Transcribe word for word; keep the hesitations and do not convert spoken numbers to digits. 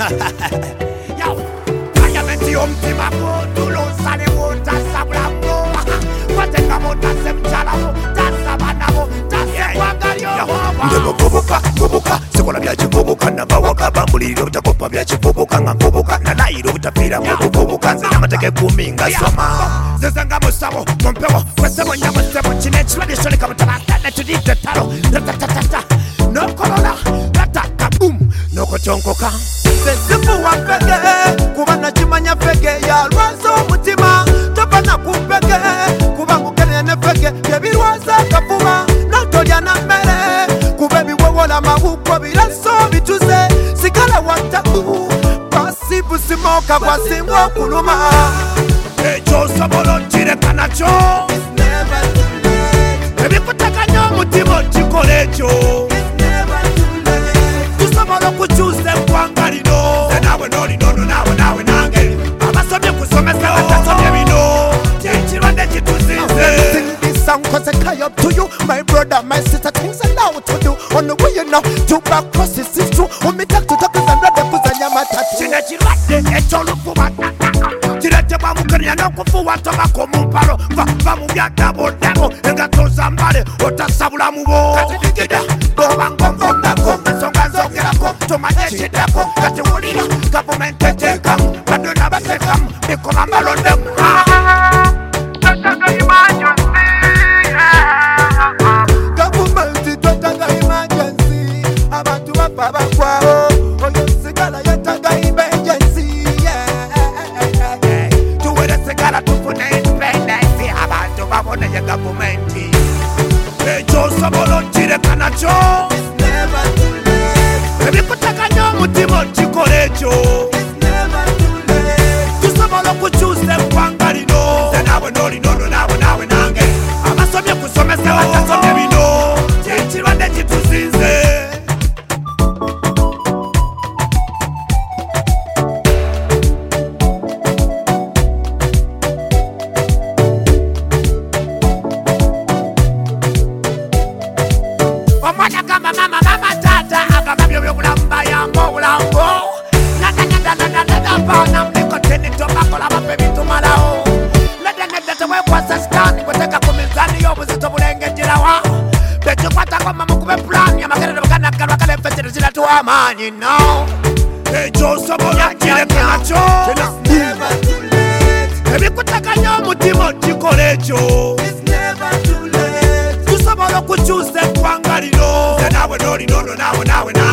Yo, parliamenti y'omutima gwo tulosa ne bw'otasabula bwo watenga bw'otasemchala bwo tasaba nabo tasekwagalyo nde muvubuka vubuka sikola bya kivubuka nabawaka bambulirira obutakopa bya kivubuka nga nvubuka nalayira obutafiira mu kuvubuka nze n'amateka ekkumi nga soma nzize nga musabo mumpewo kwesebo nyamusebo kino ekirwadde kyoleka mutabaka netudidde ettalo ratatatata nokolola ratata bum nokotyonkoka sesifu wa fege kuba nakimanya fege yalwaza omutima topana ku fege kuba ngukeneye ne fege byebirwaza akafuba notolya na mmere kuba ebiwowola amawuko biraso bituze sigala watabu pasibusimoka gwasimbwa okuluma ekyo osobola okireka nakyo ebikutekanya omutima okikola ekyo tusobola okukyusa eggwanga lino nawe nolinono nawe nawe nange abasomye kusomesa batasomye bino kyekirwadde kituzinze Cause I tie up to you, my brother, my sister, things I know to do. On the way you know, to back crosses is true. When me talk to talk, cause I'm not the pussy, I'm a tattoo. Chine chirwadde ekyolufuba kirete bamukenya n'okufuwa tobako mu mpalo va mu byaddaboddako engatto zambale otasabula mu bo katidigida bw'oba ngonvongako ensonga nzogerako tomanye ekiddako katiwulira gavumenti eteekamu badona bateekamu bikola mbalondemu gavumenti twetaaga emergency abantu bafa bagwawo oyo sigala yetaaga emergency tuwere sigala tufune independence abantu baboneye gavumenti ekyo osobola okireka nakyo ebikutekanya omutima okikola ekyo tusobola okukyusa eggwanga lino ze nawe nolinono nawe nawe nange abasomye kusomesa batasomye bino kyekirwadde kituzinze omwana gamba mama mama tata agamba by'ebyobulamu bayamba obulambo nadadadadadadabana mulikoteni tobakola bafe bitumalawo neddenedde tewekwasa sitaani kweteka ku mizaani y'obuzito bulengejerawa bekikwatako mama kube pulaani amagerero buganaggalwa kale fekere ziratuwa amaanyi no ekyo osobola kireka nakyo ebikutekanya omutima okikola ekyo tusobola okukyusa eggwanga lino ze nawe nolinono nawe nawe nawe